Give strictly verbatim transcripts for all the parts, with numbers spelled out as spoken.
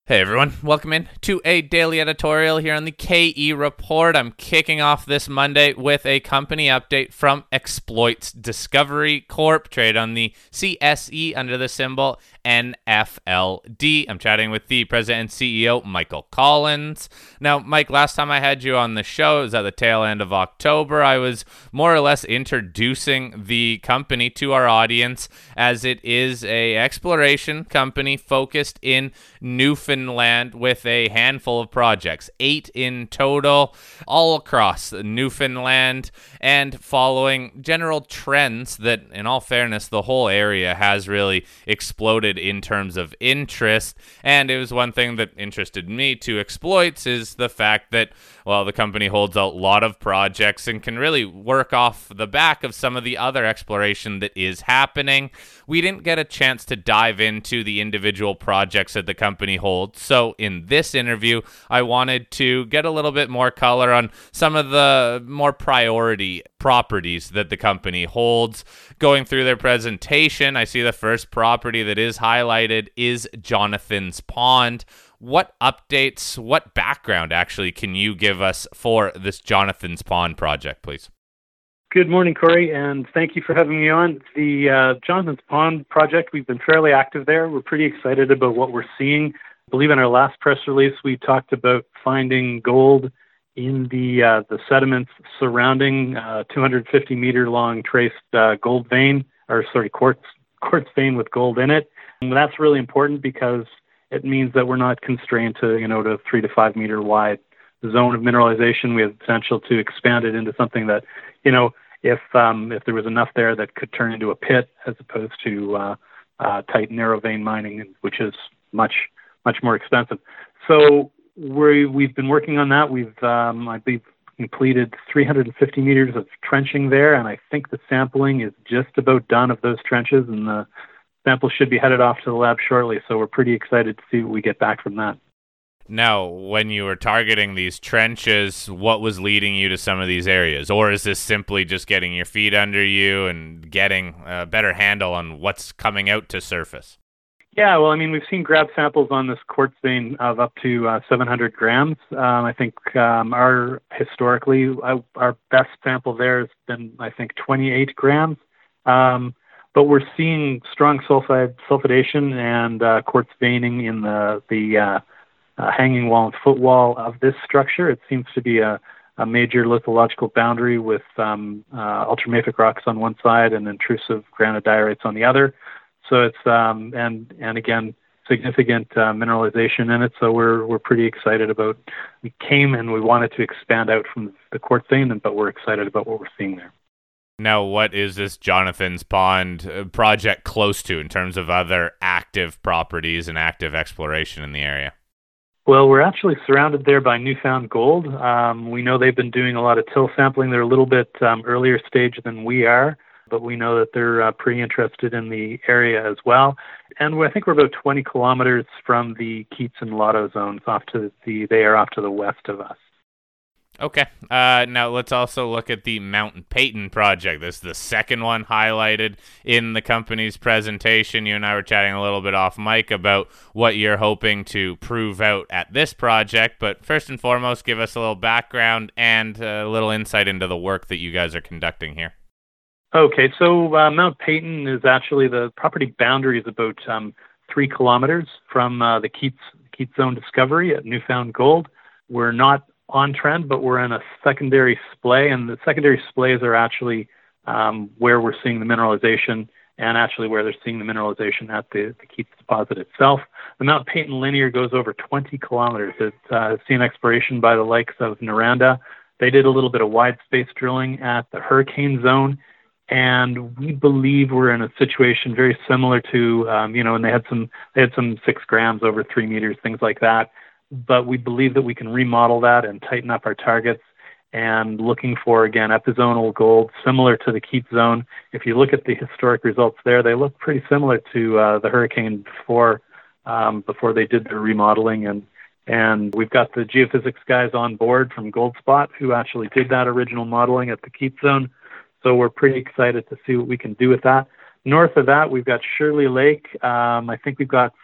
Hey everyone, welcome in to a daily editorial here on the K E Report. I'm kicking off this Monday with a company update from Exploits Discovery Corp, traded on the C S E under the symbol N F L D. I'm chatting with the president and C E O, Michael Collins. Now, Mike, last time I had you on the show, it was at the tail end of October. I was more or less introducing the company to our audience, as it is a exploration company focused in Newfoundland with a handful of projects, eight in total, all across Newfoundland, and following general trends that, in all fairness, the whole area has really exploded in terms of interest. And it was one thing that interested me to Exploits is the fact that, well, the company holds a lot of projects and can really work off the back of some of the other exploration that is happening. We didn't get a chance to dive into the individual projects that the company holds. So in this interview, I wanted to get a little bit more color on some of the more priority properties that the company holds. Going through their presentation, I see the first property that is highlighted is Jonathan's Pond. What updates, what background actually can you give us for this Jonathan's Pond project, please? Good morning, Corey, and thank you for having me on. The uh, Jonathan's Pond project, we've been fairly active there. We're pretty excited about what we're seeing. I believe in our last press release, we talked about finding gold in the uh, the sediments surrounding uh, two hundred fifty meter long traced uh, gold vein, or sorry, quartz quartz vein with gold in it. And that's really important because it means that we're not constrained to, you know, to three to five meter wide zone of mineralization. We have potential to expand it into something that, you know, if um, if there was enough there that could turn into a pit, as opposed to uh, uh, tight narrow vein mining, which is much much more expensive. So we we've been working on that. We've um, I believe completed three hundred fifty meters of trenching there, and I think the sampling is just about done of those trenches, and the sample should be headed off to the lab shortly. So we're pretty excited to see what we get back from that. Now, when you were targeting these trenches, what was leading you to some of these areas? Or is this simply just getting your feet under you and getting a better handle on what's coming out to surface? Yeah, well, I mean, we've seen grab samples on this quartz vein of up to uh, seven hundred grams. Um, I think um, our, historically, uh, our best sample there has been, I think, twenty-eight grams. Um, but we're seeing strong sulfide, sulfidation and uh, quartz veining in the, the uh, Uh, hanging wall and footwall of this structure. It seems to be a, a major lithological boundary with um, uh, ultramafic rocks on one side and intrusive granodiorites on the other. So it's um, and and again significant uh, mineralization in it. So we're we're pretty excited about. We came and we wanted to expand out from the quartz vein, but we're excited about what we're seeing there. Now, what is this Jonathan's Pond project close to in terms of other active properties and active exploration in the area? Well, we're actually surrounded there by Newfound Gold. Um, we know they've been doing a lot of till sampling. They're a little bit um, earlier stage than we are, but we know that they're uh, pretty interested in the area as well. And I think we're about twenty kilometers from the Keats and Lotto zones. Off to the, they are off to the west of us. Okay. Uh, now let's also look at the Mount Peyton project. This is the second one highlighted in the company's presentation. You and I were chatting a little bit off mic about what you're hoping to prove out at this project. But first and foremost, give us a little background and a little insight into the work that you guys are conducting here. Okay, so uh, Mount Peyton is actually, the property boundary is about um, three kilometers from uh, the Keats, Keats Zone discovery at Newfound Gold. We're not on trend, but we're in a secondary splay, and the secondary splays are actually um, where we're seeing the mineralization, and actually where they're seeing the mineralization at the, the Keats deposit itself. The Mount Peyton linear goes over twenty kilometers. It's uh, seen exploration by the likes of Noranda. They did a little bit of wide space drilling at the Hurricane Zone, and we believe we're in a situation very similar to, um, you know, and they had some they had some six grams over three meters, things like that. But we believe that we can remodel that and tighten up our targets, and looking for, again, epizonal gold similar to the Keats Zone. If you look at the historic results there, they look pretty similar to uh, the Hurricane before um, before they did their remodeling. And and we've got the geophysics guys on board from Goldspot who actually did that original modeling at the Keats Zone. So we're pretty excited to see what we can do with that. North of that, we've got Shirley Lake. Um, I think we've got float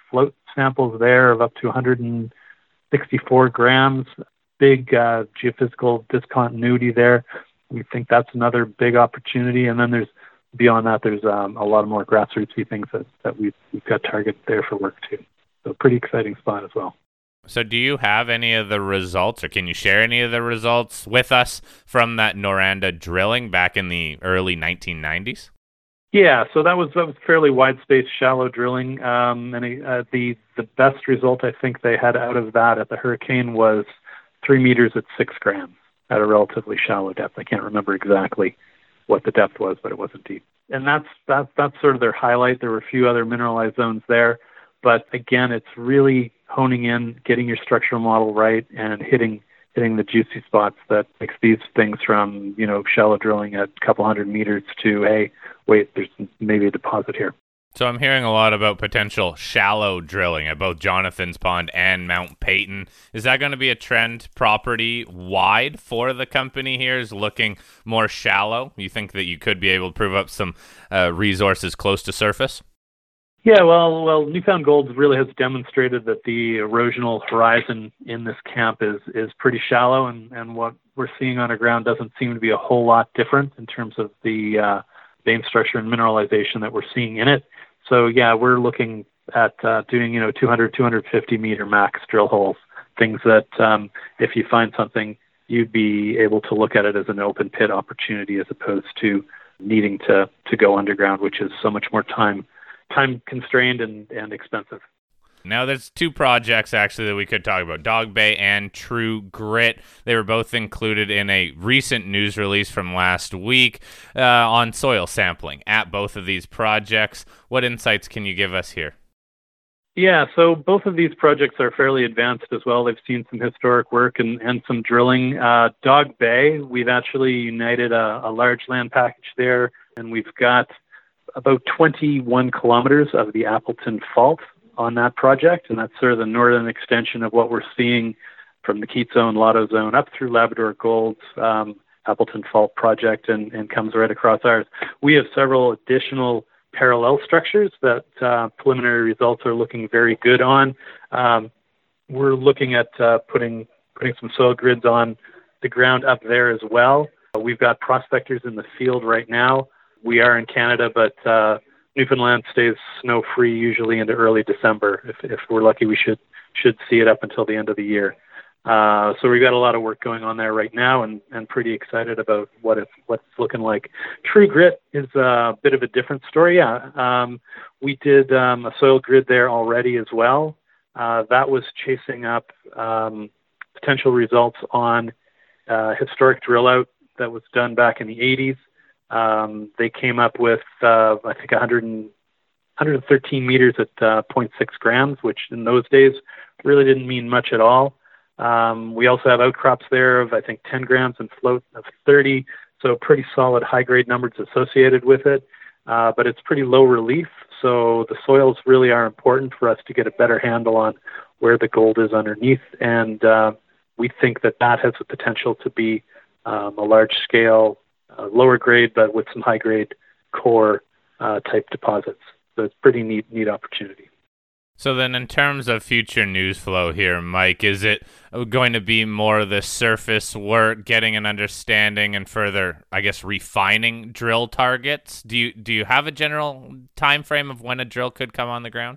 samples there of up to one hundred sixty-four grams. Big uh, geophysical discontinuity there. We think that's another big opportunity. And then there's, beyond that, there's um, a lot of more grassrootsy things that, that we've, we've got targets there for work too. So pretty exciting spot as well. So do you have any of the results, or can you share any of the results with us from that Noranda drilling back in the early nineteen nineties? Yeah, so that was that was fairly wide space, shallow drilling, um, and uh, the the best result I think they had out of that at the Hurricane was three meters at six grams at a relatively shallow depth. I can't remember exactly what the depth was, but it wasn't deep. And that's that's that's sort of their highlight. There were a few other mineralized zones there, but again, it's really honing in, getting your structural model right, and hitting hitting the juicy spots that makes these things from, you know, shallow drilling at a couple hundred meters to, hey, wait, there's maybe a deposit here. So I'm hearing a lot about potential shallow drilling at both Jonathan's Pond and Mount Peyton. Is that going to be a trend property wide for the company here, is looking more shallow? You think that you could be able to prove up some uh, resources close to surface? Yeah, well, well, Newfound Gold really has demonstrated that the erosional horizon in this camp is is pretty shallow, and, and what we're seeing underground doesn't seem to be a whole lot different in terms of the uh, vein structure and mineralization that we're seeing in it. So yeah, we're looking at uh, doing, you know, two hundred, two hundred fifty meter max drill holes, things that um, if you find something, you'd be able to look at it as an open pit opportunity as opposed to needing to, to go underground, which is so much more time time constrained and, and expensive. Now, there's two projects, actually, that we could talk about, Dog Bay and True Grit. They were both included in a recent news release from last week uh, on soil sampling at both of these projects. What insights can you give us here? Yeah, so both of these projects are fairly advanced as well. They've seen some historic work and, and some drilling. Uh, Dog Bay, we've actually united a, a large land package there, and we've got about twenty-one kilometers of the Appleton Fault on that project, and that's sort of the northern extension of what we're seeing from the Keats Zone, Lotto Zone, up through Labrador Gold's um, Appleton Fault project, and, and comes right across ours. We have several additional parallel structures that uh, preliminary results are looking very good on. Um, we're looking at uh, putting putting some soil grids on the ground up there as well. We've got prospectors in the field right now. We are in Canada, but uh, Newfoundland stays snow-free usually into early December. If, if we're lucky, we should should see it up until the end of the year. Uh, so we've got a lot of work going on there right now, and, and pretty excited about what it's what's looking like. True Grit is a bit of a different story. Yeah, um, we did um, a soil grid there already as well. Uh, that was chasing up um, potential results on uh, historic drill out that was done back in the eighties. Um, they came up with, uh, I think, one hundred, one hundred thirteen meters at uh, zero point six grams, which in those days really didn't mean much at all. Um, we also have outcrops there of, I think, ten grams and float of thirty, so pretty solid high-grade numbers associated with it, uh, but it's pretty low relief, so the soils really are important for us to get a better handle on where the gold is underneath, and uh, we think that that has the potential to be um, a large-scale, Uh, lower grade, but with some high grade core uh, type deposits. So it's pretty neat, neat opportunity. So then in terms of future news flow here, Mike, is it going to be more of the surface work, getting an understanding and further, I guess, refining drill targets? Do you do you have a general time frame of when a drill could come on the ground?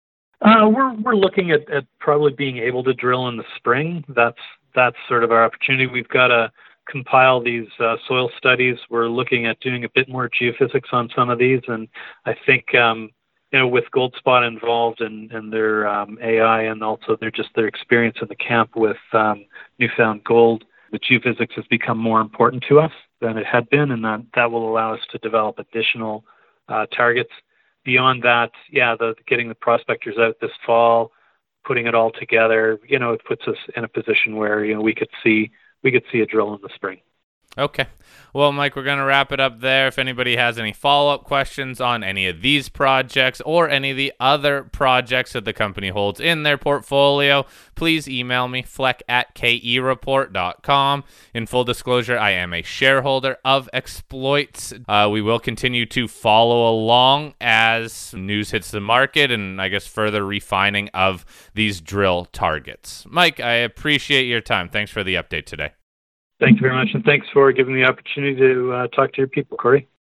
Uh, we're we're looking at, at probably being able to drill in the spring. That's that's sort of our opportunity. We've got to compile these uh, soil studies. We're looking at doing a bit more geophysics on some of these, and I think um, you know, with Goldspot involved and, and their um, A I, and also their just their experience in the camp with um, Newfound Gold, the geophysics has become more important to us than it had been, and that, that will allow us to develop additional uh, targets. Beyond that, yeah, the getting the prospectors out this fall, putting it all together, you know, it puts us in a position where, you know, we could see we could see a drill in the spring. Okay. Well, Mike, we're going to wrap it up there. If anybody has any follow-up questions on any of these projects or any of the other projects that the company holds in their portfolio, please email me, fleck at k e report dot com. In full disclosure, I am a shareholder of Exploits. Uh, we will continue to follow along as news hits the market and I guess further refining of these drill targets. Mike, I appreciate your time. Thanks for the update today. Thank you very much, and thanks for giving me the opportunity to uh, talk to your people, Corey.